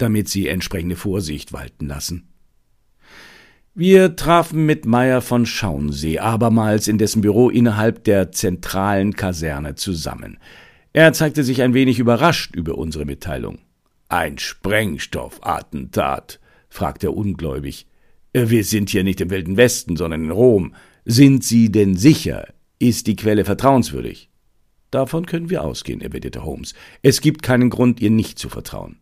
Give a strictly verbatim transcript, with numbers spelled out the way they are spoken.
damit Sie entsprechende Vorsicht walten lassen. Wir trafen mit Meyer von Schauensee abermals in dessen Büro innerhalb der zentralen Kaserne zusammen. Er zeigte sich ein wenig überrascht über unsere Mitteilung. »Ein Sprengstoffattentat?« fragte er ungläubig. »Wir sind hier nicht im Wilden Westen, sondern in Rom. Sind Sie denn sicher? Ist die Quelle vertrauenswürdig?« »Davon können wir ausgehen«, erwiderte Holmes. »Es gibt keinen Grund, ihr nicht zu vertrauen.«